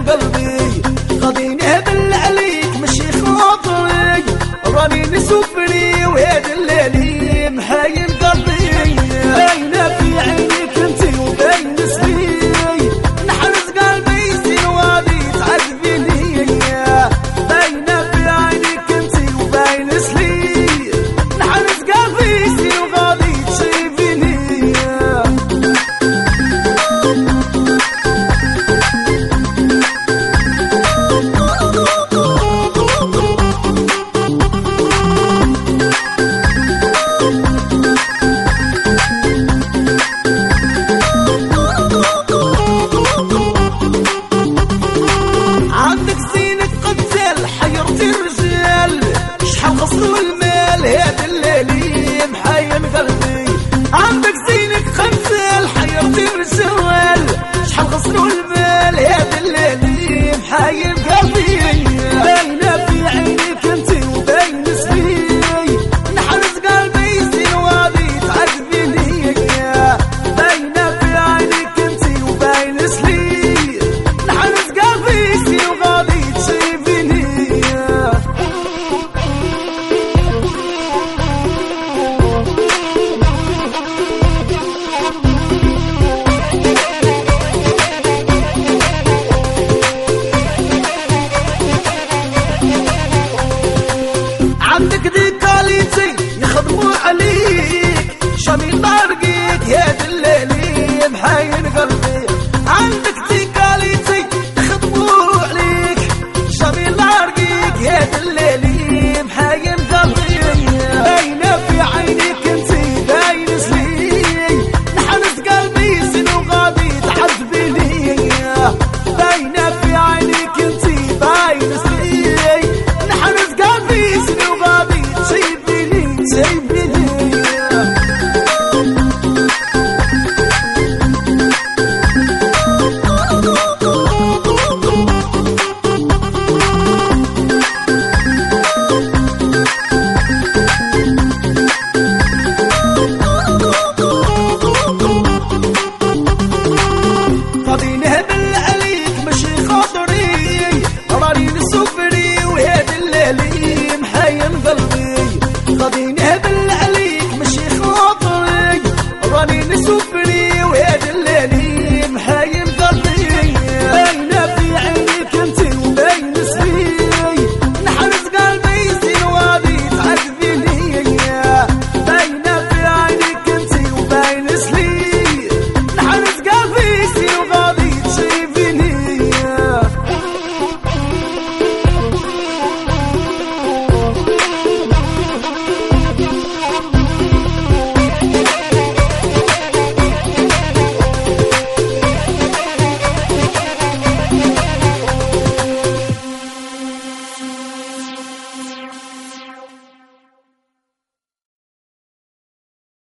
قلبي غادي نهبل عليك ماشي خاطري راني نسوفني وهاد الليل محاين قلبي باينه في عينيك انتي وباين اسمي نحرز قلبي زين وغادي تعذبيني باينه في عينيك انتي وباين اسمي نحرز قلبي زين وغادي تشوفيني عندك زينة قتال حيرتي الرجال شحال خسروا المال هاد الليل محاين قلبي عندك زينة قتال حيرتي الرجال شحال خسروا المال هاد الليل محاين قلبي باينة في عينيك انتي وباين اسمي نحرز قلبي زين وغادي تعذبيني باينة في عينيك انتي وباين اسمي نحرز قلبي زين وغادي تشوفيني عندك ديكاليتي يخدموا عليك جميل